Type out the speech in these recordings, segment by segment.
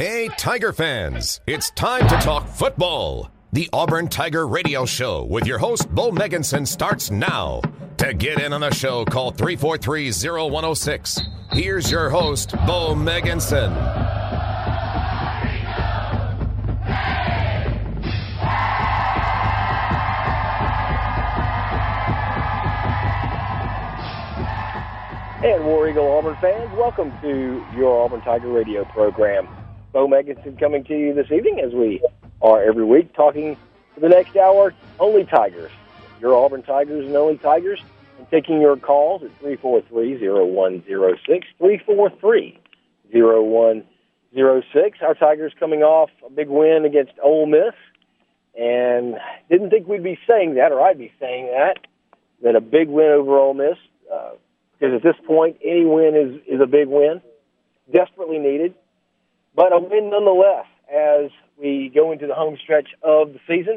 Hey, Tiger fans, it's time to talk football. The Auburn Tiger Radio Show with your host, Bo Meganson, starts now. To get in on the show, call 343-0106. Here's your host, Bo Meganson. And War Eagle Auburn fans, welcome to your Auburn Tiger Radio program. Bo Meganson coming to you this evening, as we are every week, talking for the next hour, only Tigers. Your Auburn Tigers and only Tigers, and taking your calls at 343-0106, 343-0106. Our Tigers coming off a big win against Ole Miss, and didn't think we'd be saying that, or I'd be saying that a big win over Ole Miss, because at this point, any win is a big win, desperately needed, but a win nonetheless as we go into the home stretch of the season.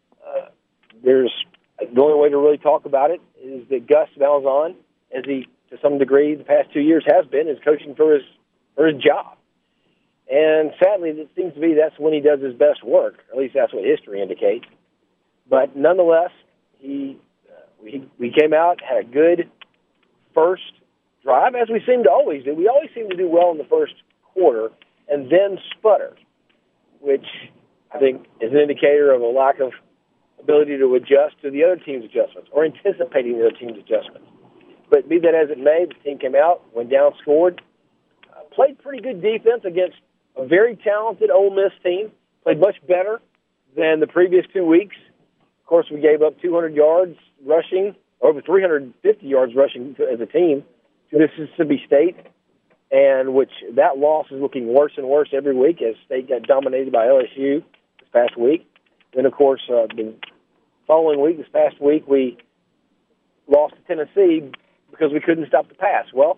The only way to really talk about it is that Gus Malzahn, as he, to some degree, the past 2 years has been, is coaching for his job. And sadly, it seems to be that's when he does his best work, or at least that's what history indicates. But nonetheless, we came out, had a good first drive, as we seem to always do. We always seem to do well in the first quarter and then sputter, which I think is an indicator of a lack of ability to adjust to the other team's adjustments or anticipating the other team's adjustments. But be that as it may, the team came out, went down, scored, played pretty good defense against a very talented Ole Miss team, played much better than the previous 2 weeks. Of course, we gave up 200 yards rushing, over 350 yards rushing as a team to Mississippi State, and which that loss is looking worse and worse every week as State got dominated by LSU this past week. Then, of course, the following week, this past week, we lost to Tennessee because we couldn't stop the pass. Well,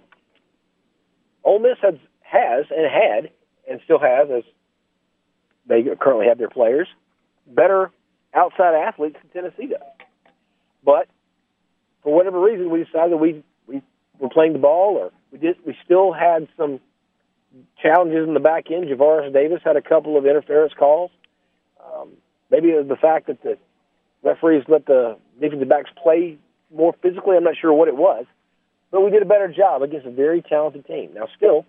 Ole Miss has and had and still has, as they currently have their players, better outside athletes than Tennessee does. But for whatever reason, we decided we were playing the ball, or we still had some challenges in the back end. Javaris Davis had a couple of interference calls. Maybe it was the fact that the referees let the defensive backs play more physically. I'm not sure what it was, but we did a better job against a very talented team. Now, still,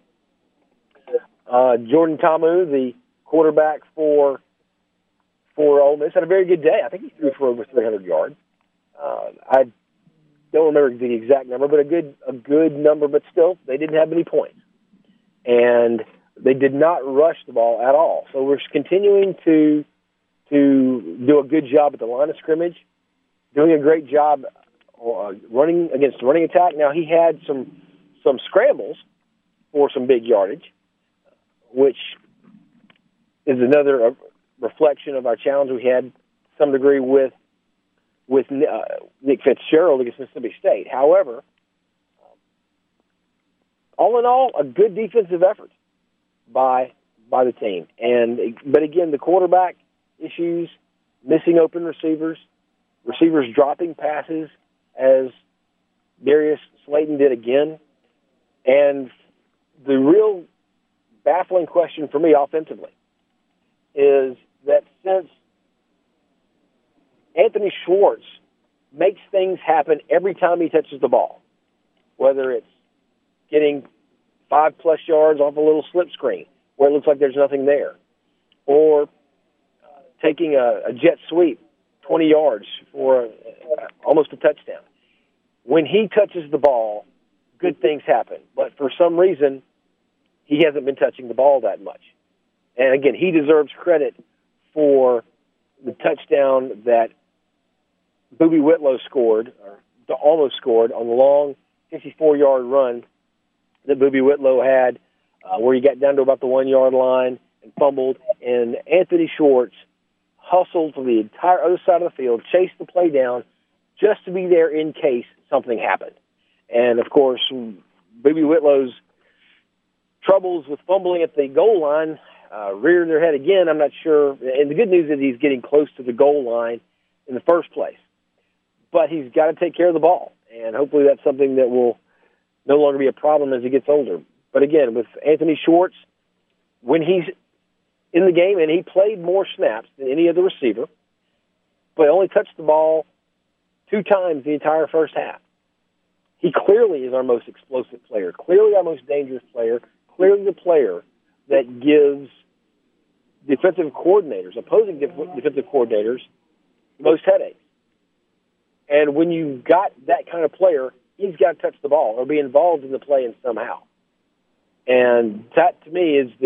Jordan Ta'amu, the quarterback for Ole Miss, had a very good day. I think he threw for over 300 yards. I don't remember the exact number, but a good number, but still, they didn't have any points. And they did not rush the ball at all. So we're continuing to do a good job at the line of scrimmage, doing a great job running against the running attack. Now, he had some scrambles for some big yardage, which is another reflection of our challenge we had to some degree with Nick Fitzgerald against Mississippi State. However, all in all, a good defensive effort by the team. But again, the quarterback issues, missing open receivers dropping passes, as Darius Slayton did again. And the real baffling question for me offensively is that since Anthony Schwartz makes things happen every time he touches the ball, whether it's getting 5+ yards off a little slip screen where it looks like there's nothing there, or taking a jet sweep 20 yards for almost a touchdown. When he touches the ball, good things happen. But for some reason, he hasn't been touching the ball that much. And again, he deserves credit for the touchdown that Boobie Whitlow scored, or almost scored, on the long 54-yard run that Boobie Whitlow had, where he got down to about the 1-yard line and fumbled. And Anthony Schwartz hustled to the entire other side of the field, chased the play down, just to be there in case something happened. And, of course, Boobie Whitlow's troubles with fumbling at the goal line reared their head again. I'm not sure. And the good news is he's getting close to the goal line in the first place. But he's got to take care of the ball. And hopefully that's something that will no longer be a problem as he gets older. But again, with Anthony Schwartz, when he's in the game, and he played more snaps than any other receiver, but only touched the ball 2 times the entire first half. He clearly is our most explosive player, clearly our most dangerous player, clearly the player that gives defensive coordinators, opposing defensive coordinators, the most headaches. And when you've got that kind of player, he's got to touch the ball or be involved in the play in somehow. And that, to me, is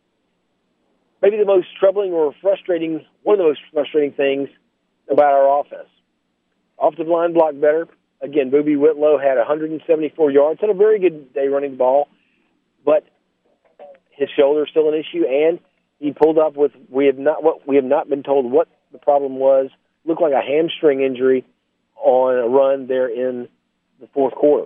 maybe the most troubling or frustrating, one of the most frustrating things about our offense. Offensive line blocked better. Again, Boobie Whitlow had 174 yards, had a very good day running the ball, but his shoulder is still an issue, and he pulled up with we have not been told what the problem was. Looked like a hamstring injury on a run there in the fourth quarter.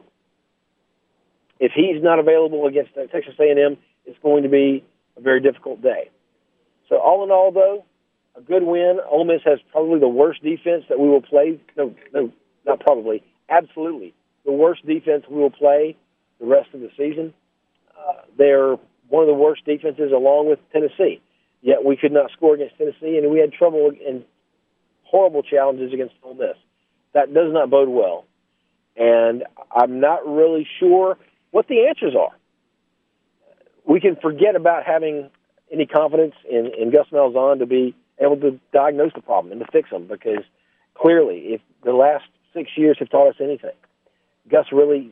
If he's not available against Texas A&M, it's going to be a very difficult day. So all in all, though, a good win. Ole Miss has probably the worst defense that we will play. No, not probably. Absolutely. The worst defense we will play the rest of the season. They're one of the worst defenses along with Tennessee. Yet we could not score against Tennessee, and we had trouble and horrible challenges against Ole Miss. That does not bode well. And I'm not really sure what the answers are. We can forget about having any confidence in Gus Malzahn to be able to diagnose the problem and to fix them, because clearly, if the last 6 years have taught us anything, Gus really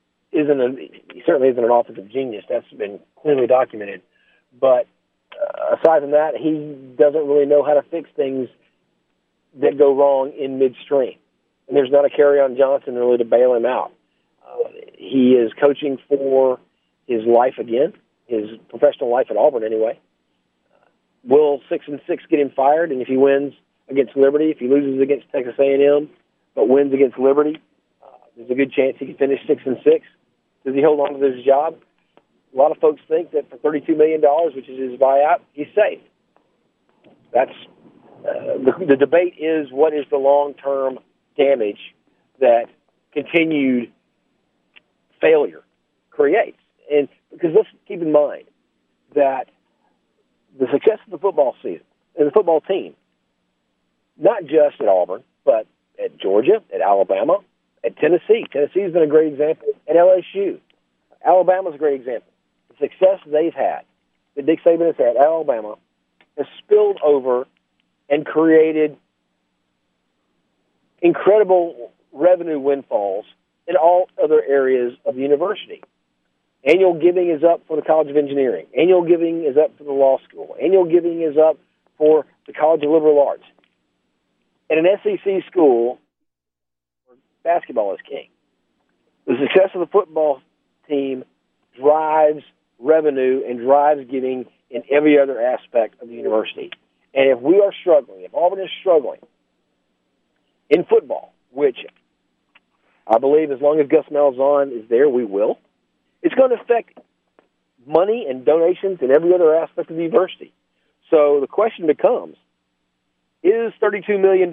he certainly isn't an offensive genius. That's been clearly documented. But aside from that, he doesn't really know how to fix things that go wrong in midstream. And there's not a Kerryon Johnson really to bail him out. He is coaching for his life again, his professional life at Auburn anyway. Will 6-6 get him fired? And if he wins against Liberty, if he loses against Texas A&M, but wins against Liberty, there's a good chance he can finish 6-6. Does he hold on to his job? A lot of folks think that for $32 million, which is his buyout, he's safe. That's the debate is, what is the long-term damage that continued failure creates? And because let's keep in mind that the success of the football season and the football team, not just at Auburn, but at Georgia, at Alabama, at Tennessee. Tennessee's been a great example. At LSU. Alabama's a great example. The success they've had, that Dick Saban has had at Alabama, has spilled over and created incredible revenue windfalls in all other areas of the university. Annual giving is up for the College of Engineering. Annual giving is up for the law school. Annual giving is up for the College of Liberal Arts. At an SEC school, basketball is king. The success of the football team drives revenue and drives giving in every other aspect of the university. And if we are struggling, if Auburn is struggling in football, which I believe as long as Gus Malzahn is there, we will, it's going to affect money and donations in every other aspect of the university. So the question becomes, is $32 million,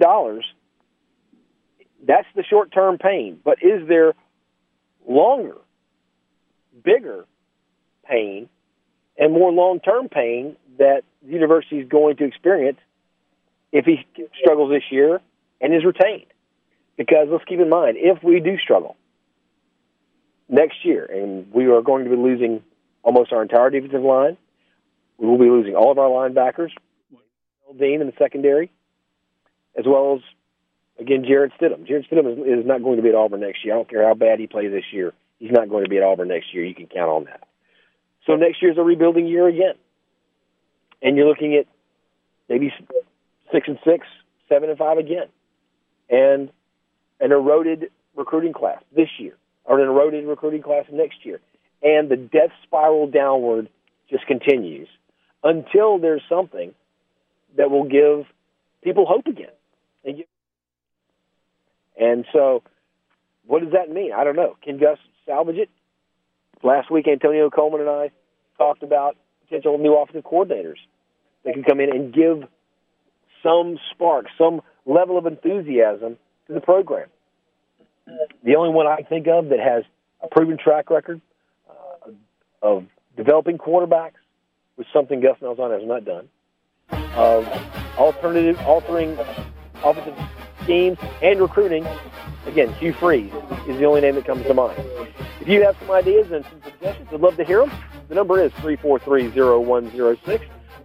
that's the short-term pain, but is there longer, bigger pain and more long-term pain that the university is going to experience if he struggles this year and is retained? Because let's keep in mind, if we do struggle next year, and we are going to be losing almost our entire defensive line, we will be losing all of our linebackers, Dean in the secondary, as well as, again, Jarrett Stidham. Jarrett Stidham is not going to be at Auburn next year. I don't care how bad he plays this year. He's not going to be at Auburn next year. You can count on that. So next year's a rebuilding year again. And you're looking at maybe 6-6, 7-5 again. And an eroded recruiting class this year, or an eroded recruiting class next year. And the death spiral downward just continues until there's something that will give people hope again. And so what does that mean? I don't know. Can Gus salvage it? Last week, Antonio Coleman and I talked about potential new offensive coordinators that can come in and give some spark, some level of enthusiasm to the program. The only one I think of that has a proven track record of developing quarterbacks, which is something Gus Malzahn has not done, of altering offensive schemes and recruiting. Again, Hugh Freeze is the only name that comes to mind. If you have some ideas and some suggestions, I'd love to hear them. The number is 343-0106,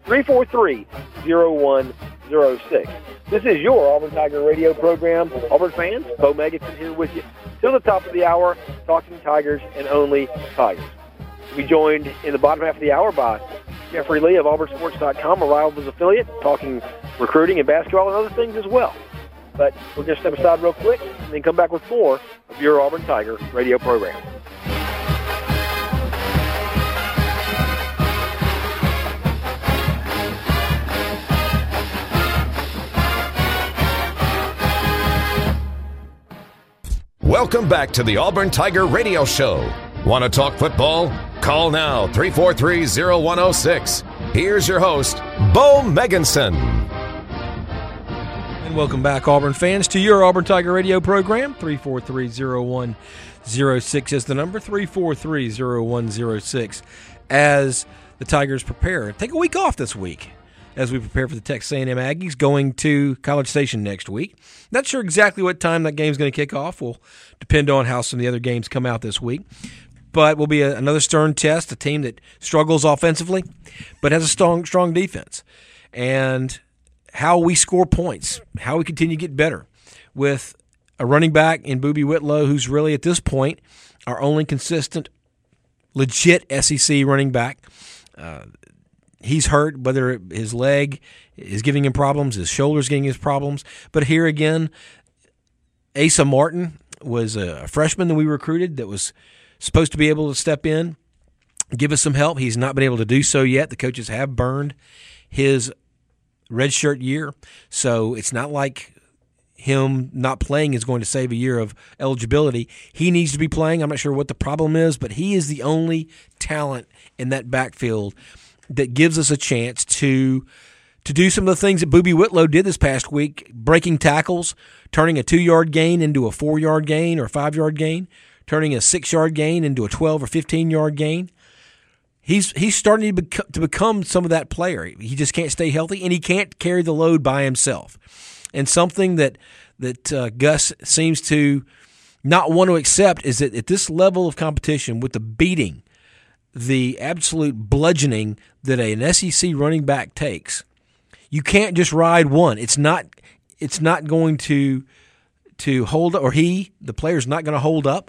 343-0106. This is your Auburn Tiger radio program. Auburn fans, Bo Megginson here with you till the top of the hour, talking Tigers and only Tigers. We'll be joined in the bottom half of the hour by Jeffrey Lee of AuburnSports.com, a Rivals affiliate, talking recruiting and basketball and other things as well. But we're going to step aside real quick and then come back with more of your Auburn Tiger radio program. Welcome back to the Auburn Tiger Radio Show. Want to talk football? Call now, 343-0106. Here's your host, Bo Megginson. And welcome back, Auburn fans, to your Auburn Tiger Radio program. 343-0106 is the number, 343-0106, as the Tigers prepare. Take a week off this week as we prepare for the Texas A&M Aggies going to College Station next week. Not sure exactly what time that game's going to kick off. Will depend on how some of the other games come out this week. But will be another stern test, a team that struggles offensively but has a strong defense. And how we score points, how we continue to get better with a running back in Boobie Whitlow, who's really at this point our only consistent, legit SEC running back. He's hurt, whether his leg is giving him problems, his shoulder's giving him problems. But here again, Asa Martin was a freshman that we recruited that was supposed to be able to step in, give us some help. He's not been able to do so yet. The coaches have burned his redshirt year, so it's not like him not playing is going to save a year of eligibility. He needs to be playing. I'm not sure what the problem is, but he is the only talent in that backfield that gives us a chance to do some of the things that Boobie Whitlow did this past week, breaking tackles, turning a 2-yard gain into a 4-yard gain or a 5-yard gain, turning a 6-yard gain into a 12 or 15-yard gain. He's starting to become some of that player. He just can't stay healthy, and he can't carry the load by himself. And something that Gus seems to not want to accept is that at this level of competition, with the beating, the absolute bludgeoning that an SEC running back takes, you can't just ride one. It's not going to hold up, or the player's not going to hold up.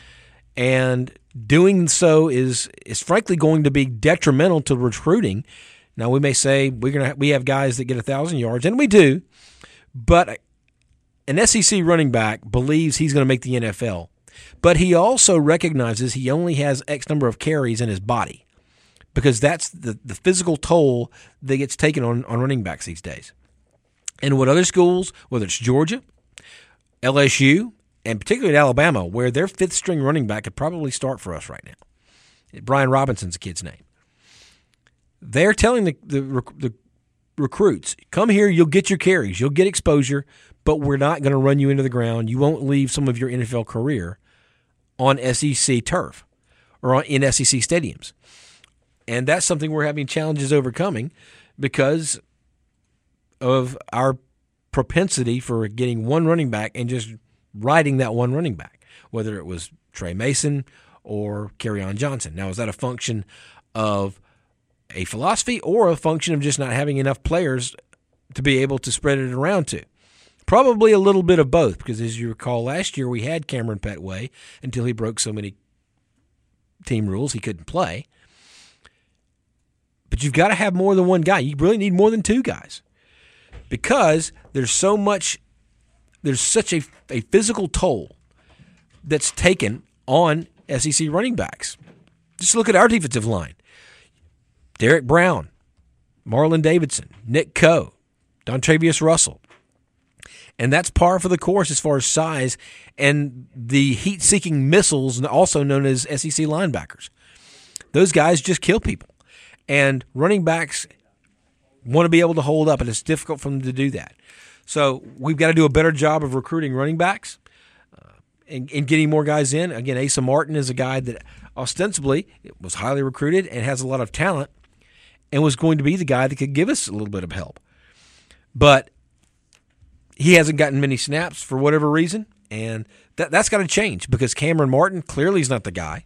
And doing so is frankly going to be detrimental to recruiting. Now, we may say we have guys that get 1,000 yards, and we do, but an SEC running back believes he's going to make the NFL. But he also recognizes he only has X number of carries in his body, because that's the physical toll that gets taken on running backs these days. And what other schools, whether it's Georgia, LSU, and particularly at Alabama, where their fifth-string running back could probably start for us right now. Brian Robinson's the kid's name. They're telling the recruits, come here, you'll get your carries, you'll get exposure, but we're not going to run you into the ground. You won't leave some of your NFL career on SEC turf or in SEC stadiums. And that's something we're having challenges overcoming because of our propensity for getting one running back and just riding that one running back, whether it was Trey Mason or Kerryon Johnson. Now, is that a function of a philosophy or a function of just not having enough players to be able to spread it around to? Probably a little bit of both, because as you recall, last year we had Cameron Petway until he broke so many team rules he couldn't play. But you've got to have more than one guy. You really need more than two guys, because there's such a physical toll that's taken on SEC running backs. Just look at our defensive line. Derek Brown, Marlon Davidson, Nick Coe, Dontravius Russell. And that's par for the course as far as size and the heat-seeking missiles, also known as SEC linebackers. Those guys just kill people. And running backs want to be able to hold up, and it's difficult for them to do that. So we've got to do a better job of recruiting running backs and getting more guys in. Again, Asa Martin is a guy that ostensibly was highly recruited and has a lot of talent. and was going to be the guy that could give us a little bit of help. But he hasn't gotten many snaps for whatever reason, and that's got to change because Cameron Martin clearly is not the guy.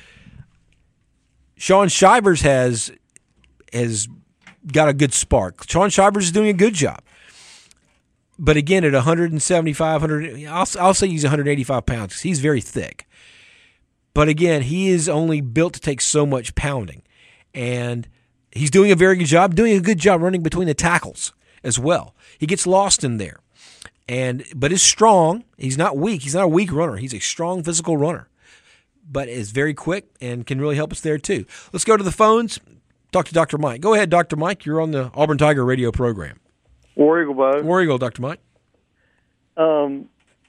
Sean Shivers has got a good spark. Sean Shivers is doing a good job. But again, at 175, I'll say he's 185 pounds because he's very thick. But again, he is only built to take so much pounding. And he's doing a very good job, running between the tackles as well. He gets lost in there. But is strong. He's not weak. He's not a weak runner. He's a strong physical runner. But is very quick and can really help us there too. Let's go to the phones. Talk to Dr. Mike. Go ahead, Dr. Mike. You're on the Auburn Tiger radio program. War Eagle, bud. War Eagle, Dr. Mike. As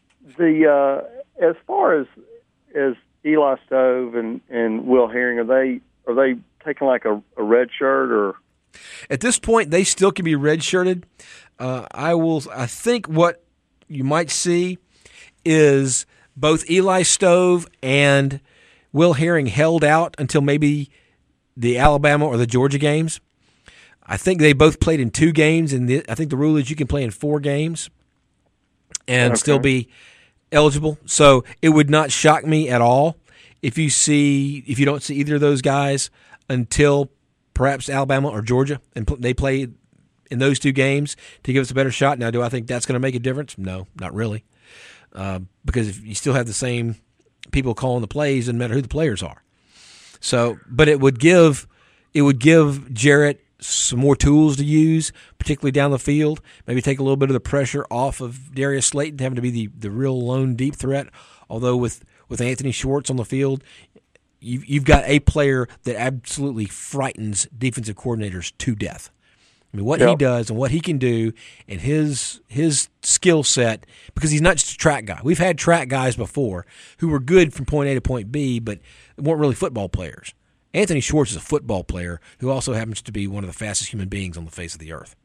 far as Eli Stove and Will Herring, are they taking like a red shirt or? At this point, they still can be red-shirted. I think what you might see is both Eli Stove and Will Herring held out until maybe the Alabama or the Georgia games. I think they both played in 2 games, and I think the rule is you can play in 4 games and still be eligible. So it would not shock me at all if you don't see either of those guys until perhaps Alabama or Georgia, and they play in those 2 games to give us a better shot. Now, do I think that's going to make a difference? No, not really, because if you still have the same people calling the plays, doesn't matter who the players are. So, but it would give Jarrett some more tools to use, particularly down the field. Maybe take a little bit of the pressure off of Darius Slayton having to be the real lone deep threat. Although with Anthony Schwartz on the field, you've got a player that absolutely frightens defensive coordinators to death. I mean, what he does and what he can do and his skill set, because he's not just a track guy. We've had track guys before who were good from point A to point B, but weren't really football players. Anthony Schwartz is a football player who also happens to be one of the fastest human beings on the face of the earth.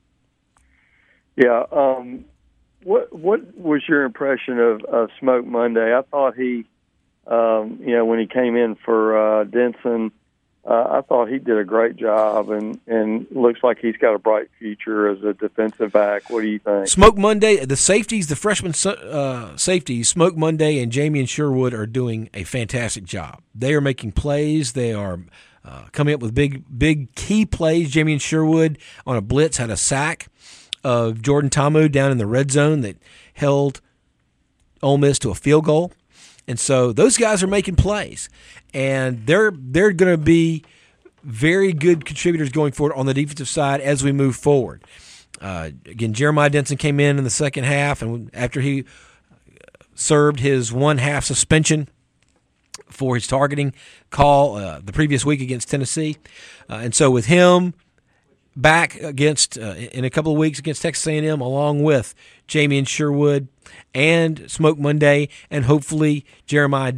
Yeah. What was your impression of Smoke Monday? I thought he, when he came in for Denson, I thought he did a great job and looks like he's got a bright future as a defensive back. What do you think? Smoke Monday, the safeties, the freshman safeties, Smoke Monday and Jamien Sherwood are doing a fantastic job. They are making plays. They are coming up with big key plays. Jamien Sherwood on a blitz had a sack of Jordan Ta'amu down in the red zone that held Ole Miss to a field goal. And so those guys are making plays, and they're going to be very good contributors going forward on the defensive side as we move forward. Again, Jeremiah Denson came in the second half, and after he served his 1-half suspension for his targeting call the previous week against Tennessee. And so with him back against in a couple of weeks against Texas A&M, along with Jamien Sherwood and Smoke Monday, and hopefully Jamel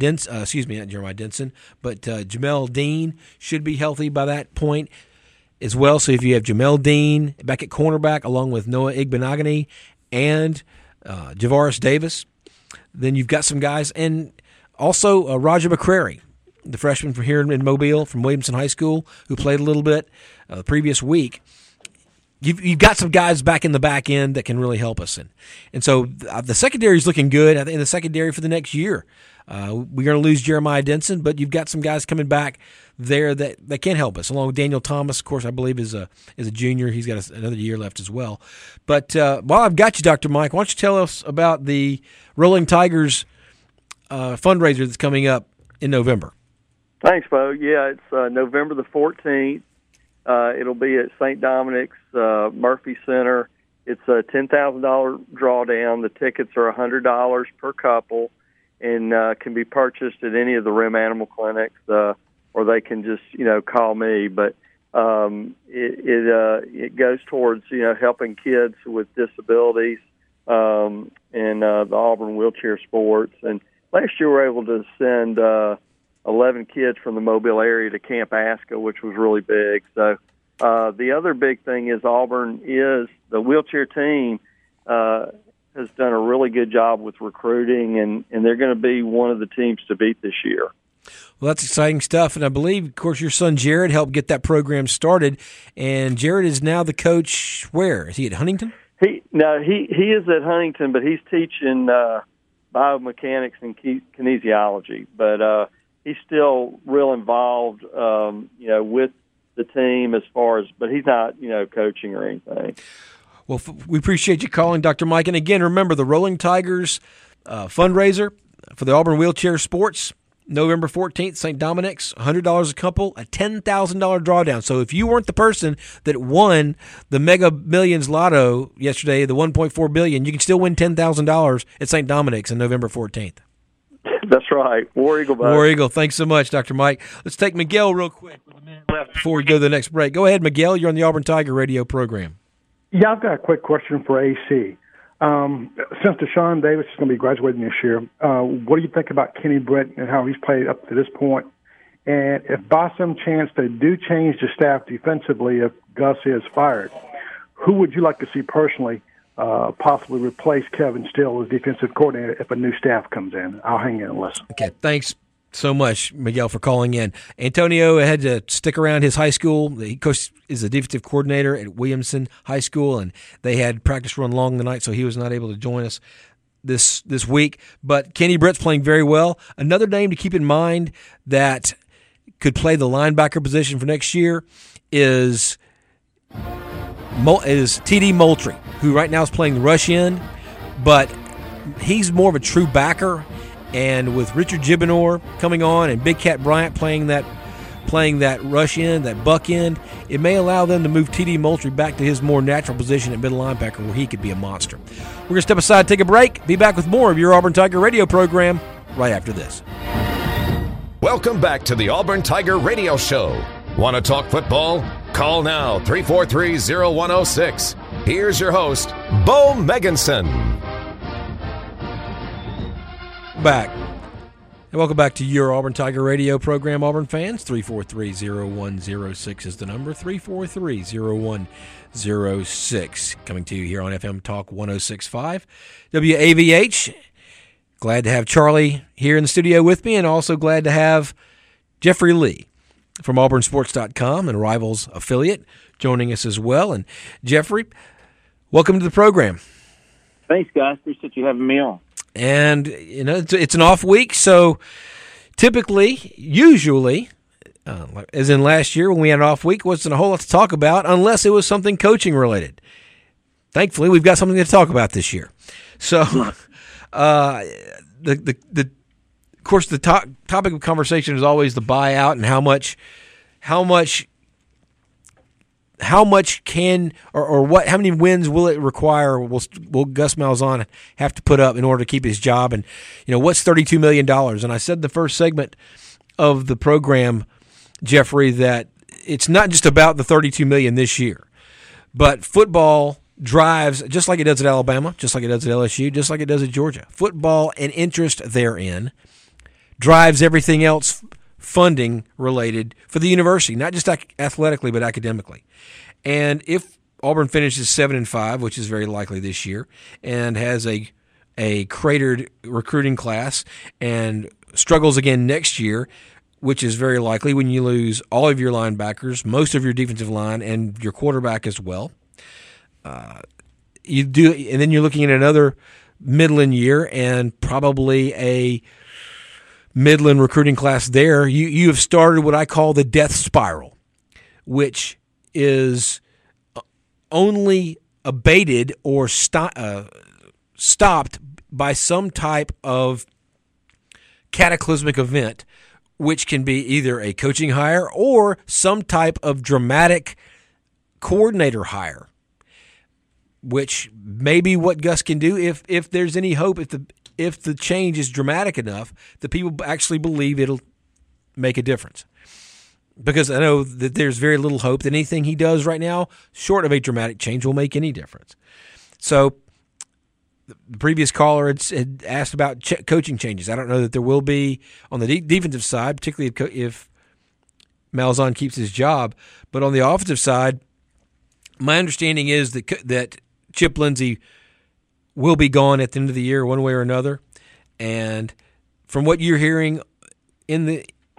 Dean should be healthy by that point as well. So if you have Jamel Dean back at cornerback along with Noah Igbenogany and Javaris Davis, then you've got some guys. And also Roger McCrary, the freshman from here in Mobile from Williamson High School, who played a little bit the previous week. You've got some guys back in the back end that can really help us. And so the secondary is looking good. I think in the secondary for the next year. We're going to lose Jeremiah Denson, but you've got some guys coming back there that can help us, along with Daniel Thomas, of course, I believe is a junior. He's got another year left as well. But while I've got you, Dr. Mike, why don't you tell us about the Rolling Tigers fundraiser that's coming up in November? Thanks, Bo. Yeah, it's November the 14th. It'll be at St. Dominic's Murphy Center. It's a $10,000 drawdown. The tickets are $100 per couple and can be purchased at any of the Rim Animal Clinics, or they can just, call me. But it goes towards, helping kids with disabilities and the Auburn wheelchair sports. And last year we were able to send 11 kids from the Mobile area to Camp ASCA, which was really big. So the other big thing is the wheelchair team has done a really good job with recruiting, and they're going to be one of the teams to beat this year. Well, that's exciting stuff, and I believe, of course, your son Jared helped get that program started, and Jared is now the coach. Where is he, at Huntington? He is at Huntington, but he's teaching biomechanics and kinesiology. But he's still real involved, with the team as far as, but he's not, coaching or anything. Well, we appreciate you calling, Dr. Mike. And again, remember the Rolling Tigers fundraiser for the Auburn Wheelchair Sports, November 14th, St. Dominic's, $100 a couple, a $10,000 drawdown. So if you weren't the person that won the Mega Millions Lotto yesterday, the $1.4 billion, you can still win $10,000 at St. Dominic's on November 14th. That's right. War Eagle, buddy. War Eagle. Thanks so much, Dr. Mike. Let's take Miguel real quick with a minute left before we go to the next break. Go ahead, Miguel. You're on the Auburn Tiger radio program. Yeah, I've got a quick question for AC. Since Deshaun Davis is going to be graduating this year, what do you think about Kenny Britt and how he's played up to this point? And if by some chance they do change the staff defensively, if Gus is fired, who would you like to see personally possibly replace Kevin Steele as defensive coordinator if a new staff comes in? I'll hang in and listen. Okay, thanks so much, Miguel, for calling in. Antonio had to stick around his high school. He is a defensive coordinator at Williamson High School, and they had practice run long the night, so he was not able to join us this week. But Kenny Britt's playing very well. Another name to keep in mind that could play the linebacker position for next year is T.D. Moultrie, who right now is playing the rush end, but he's more of a true backer. And with Richard Gibonor coming on and Big Cat Bryant playing that rush end, that buck end, it may allow them to move T.D. Moultrie back to his more natural position at middle linebacker where he could be a monster. We're going to step aside, take a break, be back with more of your Auburn Tiger radio program right after this. Welcome back to the Auburn Tiger Radio Show. Want to talk football? Call now, 343-0106. Here's your host, Bo Meganson. Back. And welcome back to your Auburn Tiger radio program, Auburn fans. 343-0106 is the number, 343-0106. Coming to you here on FM Talk 106.5 WAVH. Glad to have Charlie here in the studio with me, and also glad to have Jeffrey Lee from AuburnSports.com and Rivals affiliate joining us as well. And Jeffrey, welcome to the program. Thanks, guys. Appreciate you having me on. And, it's an off week, so usually, as in last year when we had an off week, wasn't a whole lot to talk about unless it was something coaching related. Thankfully, we've got something to talk about this year. So, of course, the topic of conversation is always the buyout and how much can or what? How many wins will it require? Will Gus Malzahn have to put up in order to keep his job? And what's $32 million? And I said in the first segment of the program, Jeffrey, that it's not just about the $32 million this year, but football drives, just like it does at Alabama, just like it does at LSU, just like it does at Georgia. Football and interest therein drives everything else funding related for the university, not just athletically but academically. And if Auburn finishes 7-5, which is very likely this year, and has a cratered recruiting class and struggles again next year, which is very likely when you lose all of your linebackers, most of your defensive line, and your quarterback as well, and then you're looking at another Midland year and probably a Midland recruiting class there. You have started what I call the death spiral, which is only abated or stopped by some type of cataclysmic event, which can be either a coaching hire or some type of dramatic coordinator hire, which may be what Gus can do if there's any hope, if the change is dramatic enough that people actually believe it'll make a difference. Because I know that there's very little hope that anything he does right now, short of a dramatic change, will make any difference. So the previous caller had asked about coaching changes. I don't know that there will be on the defensive side, particularly if Malzahn keeps his job. But on the offensive side, my understanding is that Chip Lindsey will be gone at the end of the year one way or another. And from what you're hearing in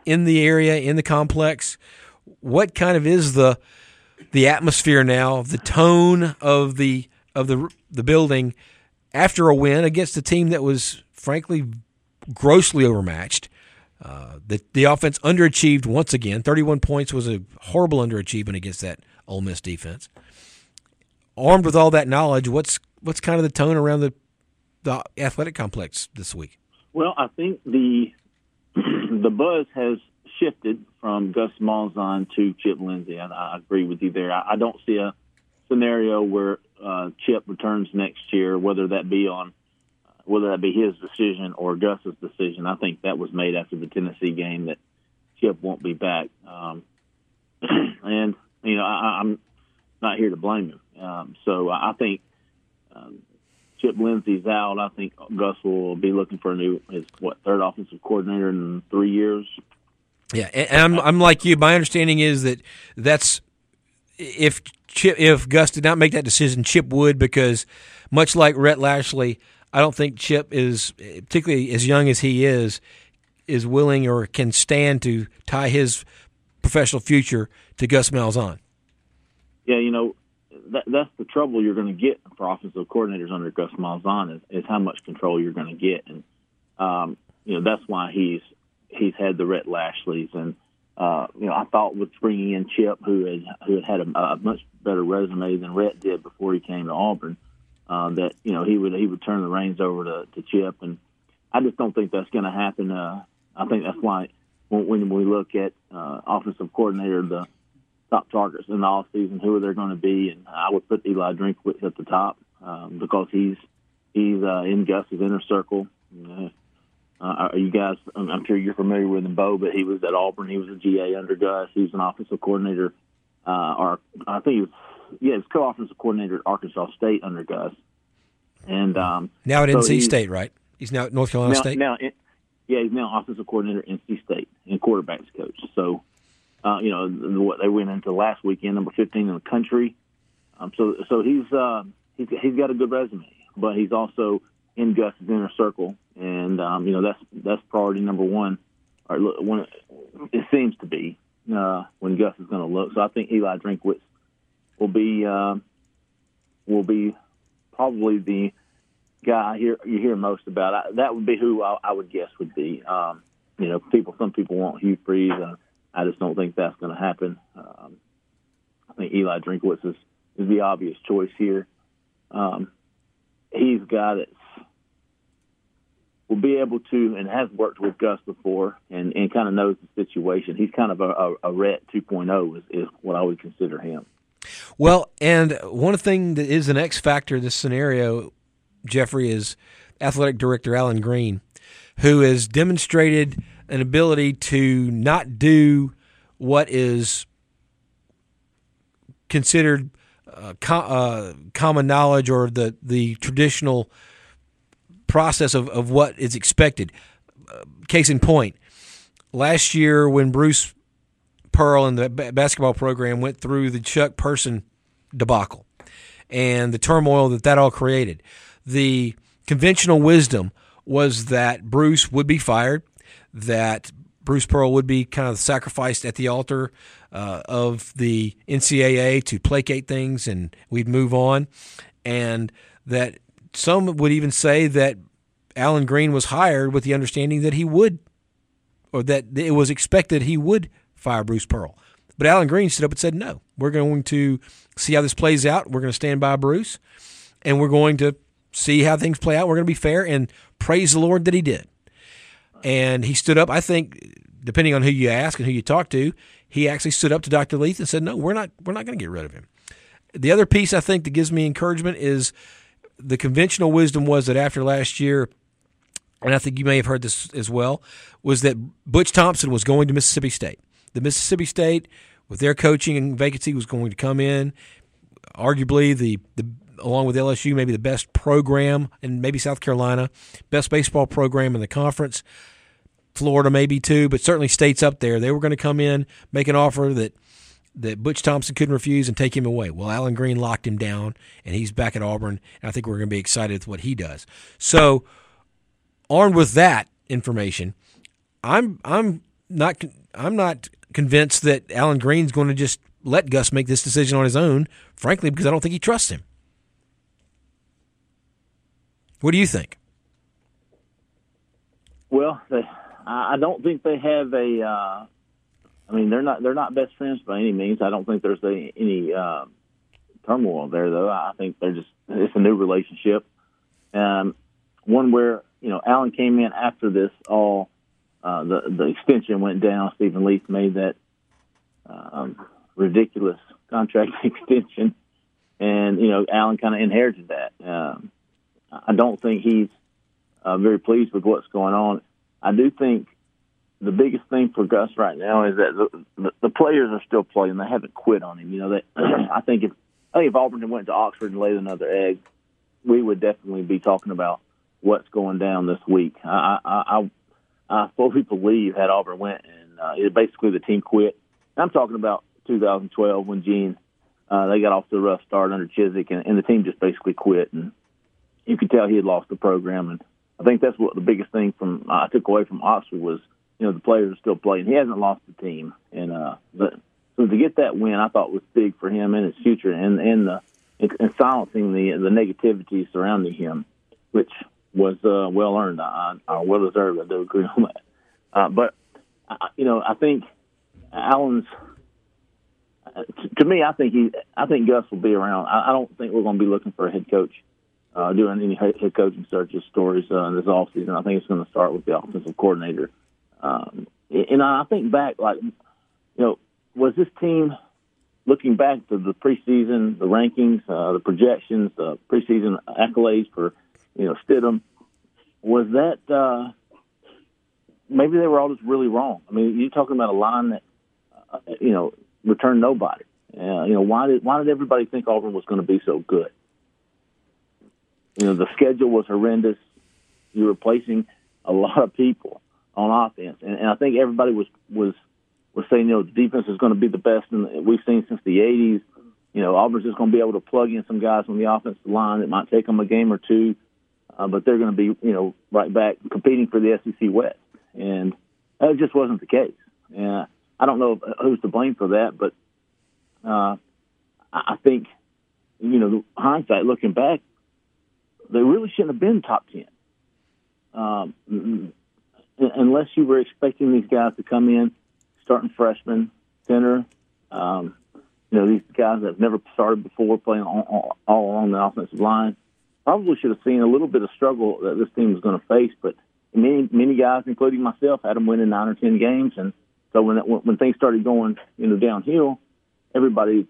in the area, in the complex. What kind of is the atmosphere now, the tone of the building after a win against a team that was frankly grossly overmatched? The offense underachieved once again. 31 points was a horrible underachievement against that Ole Miss defense. Armed with all that knowledge, what's kind of the tone around the athletic complex this week? Well, I think the buzz has shifted from Gus Malzahn to Chip Lindsey. I agree with you there. I don't see a scenario where Chip returns next year, whether that be his decision or Gus's decision. I think that was made after the Tennessee game that Chip won't be back. And I'm not here to blame him. So I think Chip Lindsey's out. I think Gus will be looking for his third offensive coordinator in 3 years. Yeah, and I'm like you. My understanding is that's if Gus did not make that decision, Chip would, because much like Rhett Lashley, I don't think Chip is, particularly as young as he is willing or can stand to tie his professional future to Gus Malzahn. Yeah, that's the trouble you're going to get for offensive coordinators under Gus Malzahn is how much control you're going to get, and that's why he's had the Rhett Lashleys, and I thought with bringing in Chip, who had a much better resume than Rhett did before he came to Auburn, that he would turn the reins over to Chip, and I just don't think that's going to happen. I think that's why when we look at offensive coordinator, the top targets in the offseason, who are they going to be, and I would put Eli Drinkwitz at the top because he's in Gus's inner circle. You guys, I'm sure you're familiar with him, Bo, but he was at Auburn. He was a GA under Gus. He was an offensive coordinator, or I think he was co-offensive coordinator at Arkansas State under Gus. And now at NC State, right? He's now at North Carolina State. He's now offensive coordinator at NC State and quarterbacks coach. So, they went into last weekend, number 15 in the country. So he's got a good resume, but he's also in Gus's inner circle, and that's priority number one. Or when it seems to be when Gus is going to look. So I think Eli Drinkwitz will be probably the guy you hear most about. That would be who I would guess would be. Some people want Hugh Freeze. I just don't think that's going to happen. I think Eli Drinkwitz is the obvious choice here. He's a guy that will be able to and has worked with Gus before and kind of knows the situation. He's kind of a Rhett 2.0 is what I would consider him. Well, and one thing that is an X factor in this scenario, Jeffrey, is athletic director Alan Green, who has demonstrated an ability to not do what is considered common knowledge or the traditional process of what is expected. Case in point, last year when Bruce Pearl and the basketball program went through the Chuck Person debacle and the turmoil that all created, the conventional wisdom was that Bruce would be fired, that Bruce Pearl would be kind of sacrificed at the altar of the NCAA to placate things and we'd move on, and that some would even say that Alan Green was hired with the understanding that he would, or that it was expected he would fire Bruce Pearl. But Alan Green stood up and said, no, we're going to see how this plays out. We're going to stand by Bruce, and we're going to see how things play out. We're going to be fair, and praise the Lord that he did. And he stood up, I think, depending on who you ask and who you talk to, he actually stood up to Dr. Leith and said, no, we're not going to get rid of him. The other piece I think that gives me encouragement is the conventional wisdom was that after last year, and I think you may have heard this as well, was that Butch Thompson was going to Mississippi State. The Mississippi State, with their coaching and vacancy, was going to come in, arguably the along with LSU, maybe the best program, and maybe South Carolina, best baseball program in the conference. Florida maybe too, but certainly State's up there. They were going to come in, make an offer that Butch Thompson couldn't refuse and take him away. Well, Alan Green locked him down, and he's back at Auburn, and I think we're going to be excited with what he does. So, armed with that information, I'm not convinced that Alan Green's going to just let Gus make this decision on his own, frankly, because I don't think he trusts him. What do you think? Well, I don't think they have a. They're not best friends by any means. I don't think there's any turmoil there, though. I think it's a new relationship, one where Alan came in after this all. The extension went down. Stephen Leaf made that ridiculous contract extension, and Alan kind of inherited that. I don't think he's very pleased with what's going on. I do think the biggest thing for Gus right now is that the players are still playing. They haven't quit on him. I think if Auburn went to Oxford and laid another egg, we would definitely be talking about what's going down this week. I fully believe had Auburn went and basically the team quit. I'm talking about 2012 when Gene they got off to a rough start under Chizik, and the team just basically quit, and you could tell he had lost the program. And I think that's what the biggest thing I took away from Oxford was the players are still playing. He hasn't lost the team, and so to get that win I thought was big for him and his future, and silencing the negativity surrounding him, which was well earned, well deserved. I do agree on that. But I think Allen's. To me, I think Gus will be around. I don't think we're going to be looking for a head coach, doing any head coaching searches stories this offseason. I think it's going to start with the offensive coordinator. And I think back, was this team looking back to the preseason, the rankings, the projections, the preseason accolades for Stidham? Was that maybe they were all just really wrong? I mean, you're talking about a line that returned nobody. Why did everybody think Auburn was going to be so good? The schedule was horrendous. You're replacing a lot of people on offense, and I think everybody was saying the defense is going to be the best we've seen since the '80s. Auburn's just going to be able to plug in some guys on the offensive line. It might take them a game or two, but they're going to be right back competing for the SEC West, and that just wasn't the case. And I don't know who's to blame for that, but I think, hindsight, looking back, they really shouldn't have been top 10. Unless you were expecting these guys to come in, starting freshman, center, these guys that have never started before playing all along the offensive line, probably should have seen a little bit of struggle that this team was going to face, but many guys, including myself, had them winning 9 or 10 games, and so when things started going, downhill, everybody,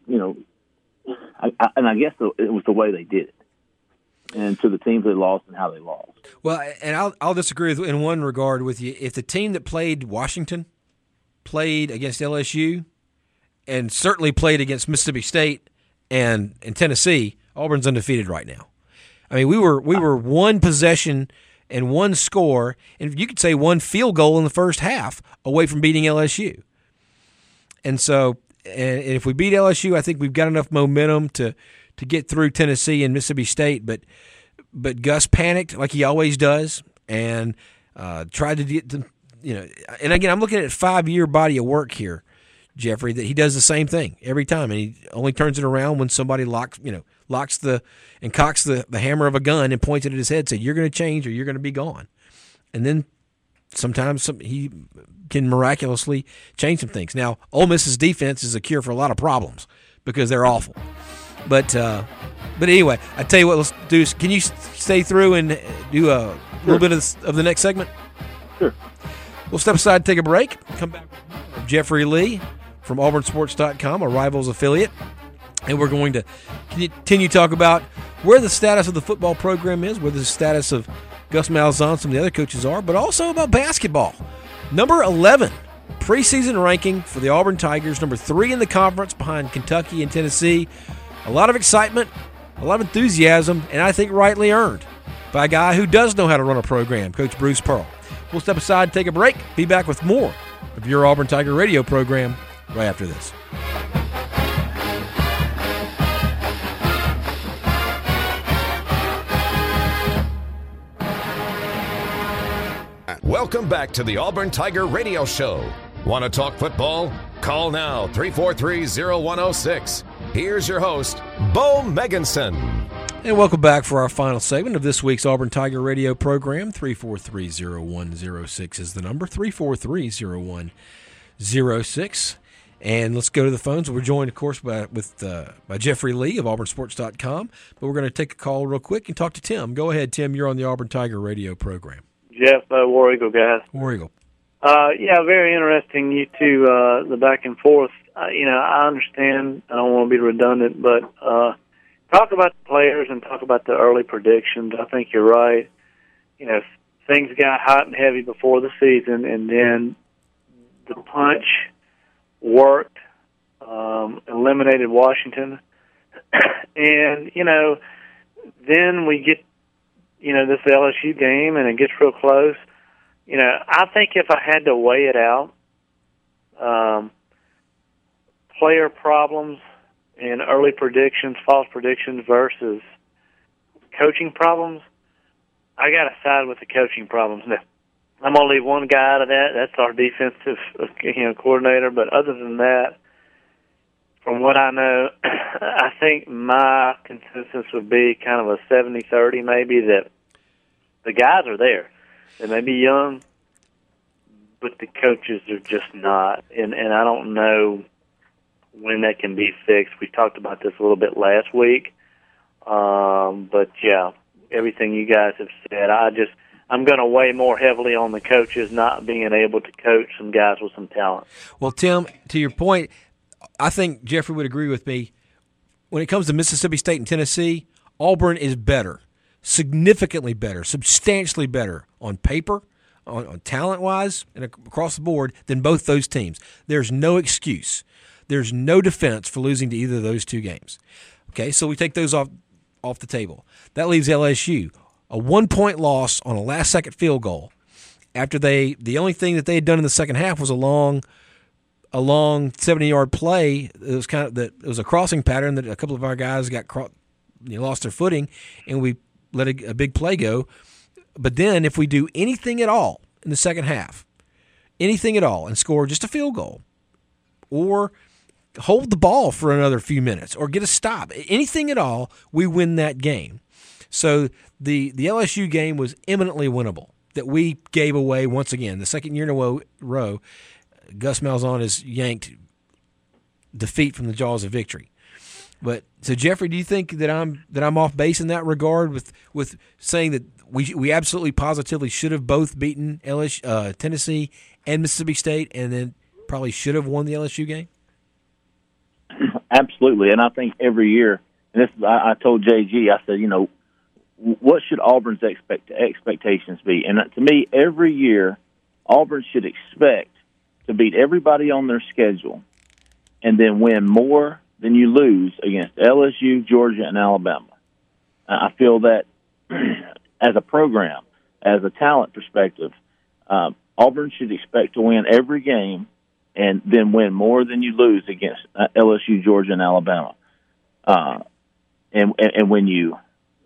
I guess it was the way they did it, and to the teams they lost and how they lost. Well, and I'll disagree in one regard with you. If the team that played Washington played against LSU and certainly played against Mississippi State and Tennessee, Auburn's undefeated right now. I mean, we were one possession and one score, and you could say one field goal in the first half away from beating LSU. And so, and if we beat LSU, I think we've got enough momentum to get through Tennessee and Mississippi State. But Gus panicked like he always does, and tried to get them. And again, I'm looking at a 5-year body of work here, Jeffrey, that he does the same thing every time, and he only turns it around when somebody cocks the hammer of a gun and points it at his head, said, "You're going to change or you're going to be gone." And then sometimes he can miraculously change some things. Now, Ole Miss's defense is a cure for a lot of problems because they're awful. But anyway, I tell you what, let's do. Can you stay through and do a little bit of the next segment? Sure. We'll step aside, take a break, come back with Jeffrey Lee from AuburnSports.com, a Rivals affiliate. And we're going to continue to talk about where the status of the football program is, where the status of Gus Malzahn, some of the other coaches are, but also about basketball. Number 11, preseason ranking for the Auburn Tigers, number 3 in the conference behind Kentucky and Tennessee. A lot of excitement, a lot of enthusiasm, and I think rightly earned by a guy who does know how to run a program, Coach Bruce Pearl. We'll step aside, take a break, be back with more of your Auburn Tiger radio program right after this. Welcome back to the Auburn Tiger Radio Show. Want to talk football? Call now, 343-0106. Here's your host, Bo Meganson. And welcome back for our final segment of this week's Auburn Tiger Radio program. 343-0106 is the number, 343-0106. And let's go to the phones. We're joined, of course, by Jeffrey Lee of AuburnSports.com. But we're going to take a call real quick and talk to Tim. Go ahead, Tim. You're on the Auburn Tiger Radio program. Jeff, War Eagle, guys. War Eagle. Yeah, very interesting, you two, the back and forth. I understand. I don't want to be redundant, but talk about the players and talk about the early predictions. I think you're right. Things got hot and heavy before the season, and then the punch worked, eliminated Washington. And, then we get, this LSU game, and it gets real close. I think if I had to weigh it out, player problems and early predictions, false predictions versus coaching problems, I got to side with the coaching problems. Now, I'm going to leave one guy out of that. That's our defensive coordinator. But other than that, from what I know, I think my consensus would be kind of a 70-30 maybe, that the guys are there. They may be young, but the coaches are just not. And I don't know when that can be fixed. We talked about this a little bit last week. But, yeah, everything you guys have said, I'm going to weigh more heavily on the coaches not being able to coach some guys with some talent. Well, Tim, to your point, I think Jeffrey would agree with me. When it comes to Mississippi State and Tennessee, Auburn is better. Significantly better, substantially better on paper, on talent-wise, and across the board than both those teams. There's no excuse. There's no defense for losing to either of those two games. Okay, so we take those off the table. That leaves LSU, a 1-point loss on a last-second field goal. After the only thing that they had done in the second half was a long 70-yard play. It was a crossing pattern that a couple of our guys lost their footing, and we let a big play go. But then if we do anything at all in the second half, anything at all, and score just a field goal or hold the ball for another few minutes or get a stop, anything at all, we win that game. So the LSU game was eminently winnable that we gave away once again. The second year in a row, Gus Malzahn has yanked defeat from the jaws of victory. But so, Jeffrey, do you think that I'm off base in that regard with saying that we absolutely positively should have both beaten Tennessee and Mississippi State, and then probably should have won the LSU game? Absolutely, and I think every year, and I told JG, I said, what should Auburn's expectations be? And to me, every year, Auburn should expect to beat everybody on their schedule, and then win more than you lose against LSU, Georgia, and Alabama. I feel that as a program, as a talent perspective, Auburn should expect to win every game and then win more than you lose against LSU, Georgia, and Alabama. And when you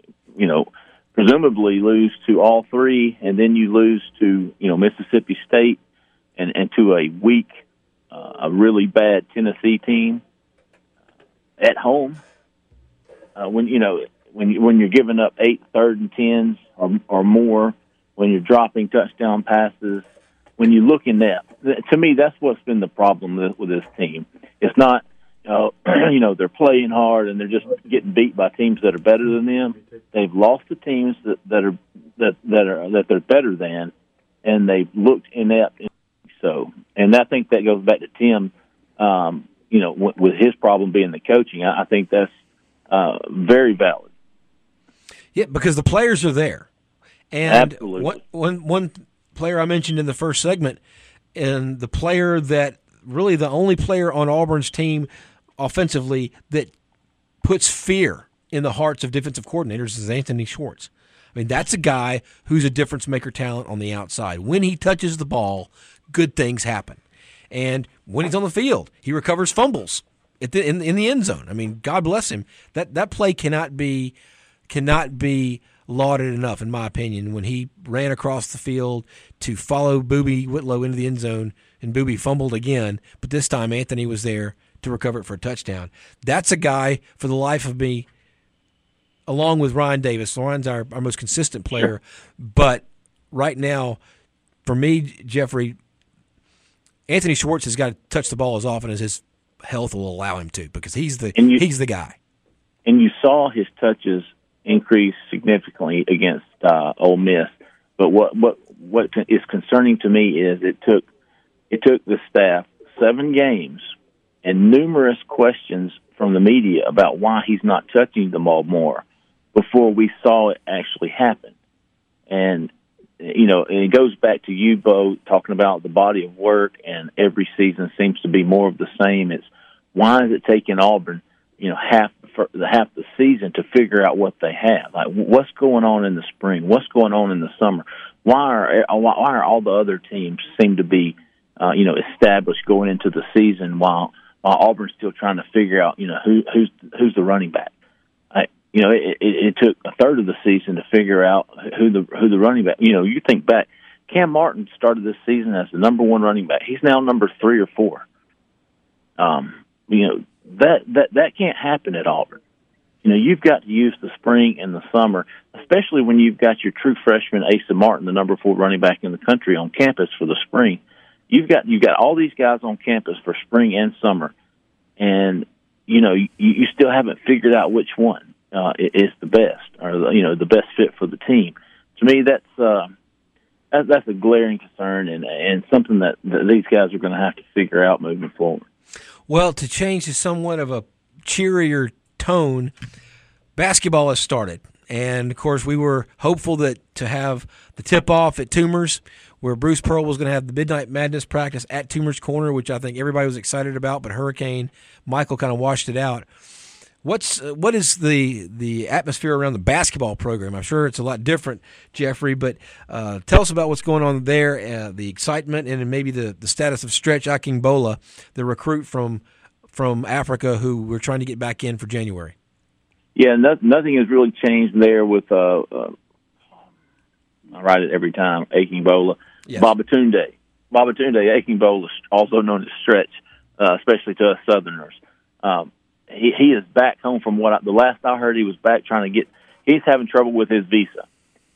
presumably lose to all three, and then you lose to, Mississippi State and to a weak, a really bad Tennessee team, at home, when you're giving up 8 3rd and 10s or more, when you're dropping touchdown passes, when you look in that, to me, that's what's been the problem with this team. It's not, they're playing hard and they're just getting beat by teams that are better than them. They've lost to teams that they're better than, and they've looked inept. So, and I think that goes back to Tim. With his problem being the coaching, I think that's very valid. Yeah, because the players are there. And absolutely. One player I mentioned in the first segment, and the player that really the only player on Auburn's team offensively that puts fear in the hearts of defensive coordinators is Anthony Schwartz. I mean, that's a guy who's a difference-maker talent on the outside. When he touches the ball, good things happen. And when he's on the field, he recovers fumbles in the end zone. I mean, God bless him. That play cannot be lauded enough, in my opinion, when he ran across the field to follow Boobie Whitlow into the end zone and Boobie fumbled again, but this time Anthony was there to recover it for a touchdown. That's a guy, for the life of me, along with Ryan Davis. Ryan's our most consistent player, but right now, for me, Jeffrey, Anthony Schwartz has got to touch the ball as often as his health will allow him to, because he's the guy. And you saw his touches increase significantly against Ole Miss. But what is concerning to me is it took the staff 7 games and numerous questions from the media about why he's not touching the ball more before we saw it actually happen. And it goes back to you, Bo, talking about the body of work, and every season seems to be more of the same. It's why is it taking Auburn, half the season to figure out what they have? Like, what's going on in the spring? What's going on in the summer? Why are all the other teams seem to be, established going into the season while Auburn's still trying to figure out, who's the running back? It took a third of the season to figure out who the running back. You think back, Cam Martin started this season as the number 1 running back. He's now number 3 or 4. That can't happen at Auburn. You've got to use the spring and the summer, especially when you've got your true freshman Asa Martin, the number 4 running back in the country, on campus for the spring. You've got all these guys on campus for spring and summer, and you still haven't figured out which one is the best, or the best fit for the team. To me, that's a glaring concern, and something that these guys are going to have to figure out moving forward. Well, to change to somewhat of a cheerier tone, basketball has started. And, of course, we were hopeful to have the tip-off at Toomer's, where Bruce Pearl was going to have the Midnight Madness practice at Toomer's Corner, which I think everybody was excited about, but Hurricane Michael kind of washed it out. What is the atmosphere around the basketball program? I'm sure it's a lot different, Jeffrey, but tell us about what's going on there, the excitement, and maybe the status of Stretch Akingbola, the recruit from Africa who we're trying to get back in for January. Yeah, nothing has really changed there with, I write it every time, Akingbola. Yes. Babatunde Akingbola, also known as Stretch, especially to us Southerners. He is back home from the last I heard. He was back trying to he's having trouble with his visa.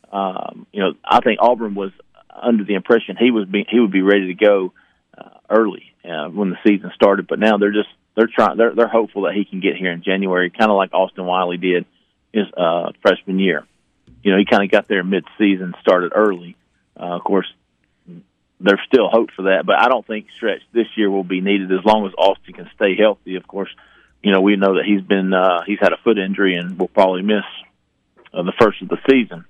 I think Auburn was under the impression he would be ready to go early when the season started, but now they're hopeful that he can get here in January, kind of like Austin Wiley did his freshman year. He kind of got there mid-season, started early. Of course, there's still hope for that, but I don't think Stretch this year will be needed as long as Austin can stay healthy. Of course, we know that he's had a foot injury and will probably miss the first of the season.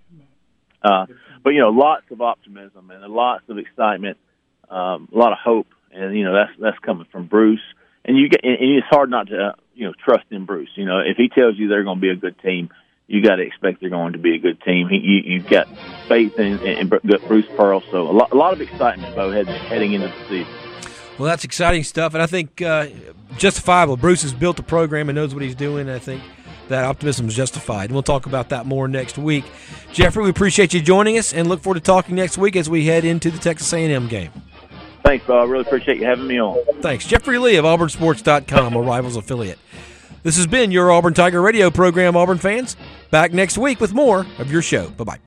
But lots of optimism and lots of excitement, a lot of hope, and that's coming from Bruce. And it's hard not to trust in Bruce. If he tells you they're going to be a good team, you got to expect they're going to be a good team. You've got faith in Bruce Pearl, so a lot of excitement about heading into the season. Well, that's exciting stuff, and I think justifiable. Bruce has built the program and knows what he's doing, and I think that optimism is justified. And we'll talk about that more next week. Jeffrey, we appreciate you joining us, and look forward to talking next week as we head into the Texas A&M game. Thanks, Bob. I really appreciate you having me on. Thanks. Jeffrey Lee of AuburnSports.com, a Rivals affiliate. This has been your Auburn Tiger Radio program, Auburn fans. Back next week with more of your show. Bye-bye.